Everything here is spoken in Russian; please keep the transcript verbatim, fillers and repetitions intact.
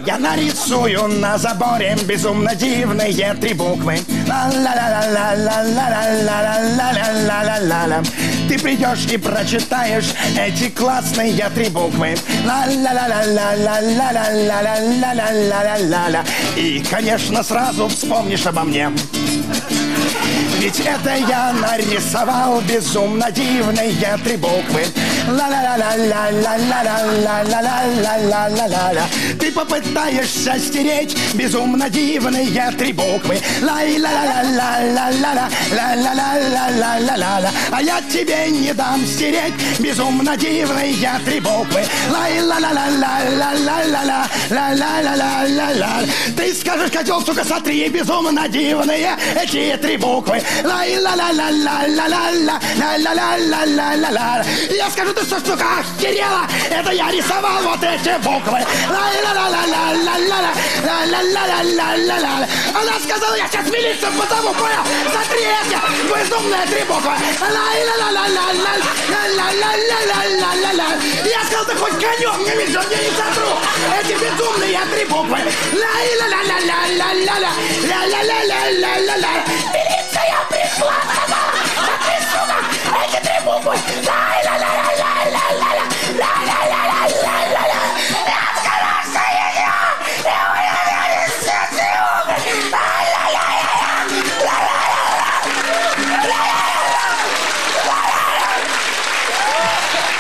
Я нарисую на заборе безумно дивные три буквы. Ла-ла-ла-ла-ла-ла-ла-ла-ла-ла-ла-ла-ла. Ты придешь и прочитаешь эти классные три буквы. Ла-ла-ла-ла-ла-ла-ла-ла-ла-ла-ла-ла-ла. И, конечно, сразу вспомнишь обо мне. Ведь это я нарисовал безумно дивные три буквы. Ла-ла-ла-ла-ла-ла-ла-ла-ла-ла-ла-ла-ла-ла. Ты попытаешься стереть безумно дивные три буквы. Ла-ла-ла-ла-ла-ла-ла-ла-ла-ла-ла-ла. А я тебе не дам стереть безумно дивные три буквы. Ла-ла-ла-ла-ла-ла-ла-ла-ла-ла-ла-ла. Ты скажешь, котел, сука, сотри безумно дивные эти три буквы. Ла-ла-ла-ла-ла-ла-ла-ла-ла-ла-ла-ла. Я скажу, ты что, сука, охерела? Это я рисовал вот эти буквы. Ла-ла-ла-ла-ла-ла-ла-ла-ла-ла-ла-ла. Она сказала, я сейчас милицию позову, понял? Сотри эти безумные три буквы. Ла-ла-ла-ла-ла-ла-ла-ла-ла-ла-ла-ла. Я сказал, ты хоть конем не видишь, мне не сотру эти безумные три буквы. Ла-ла-ла-ла-ла-ла-ла-ла-ла-ла-ла-ла-ла-ла.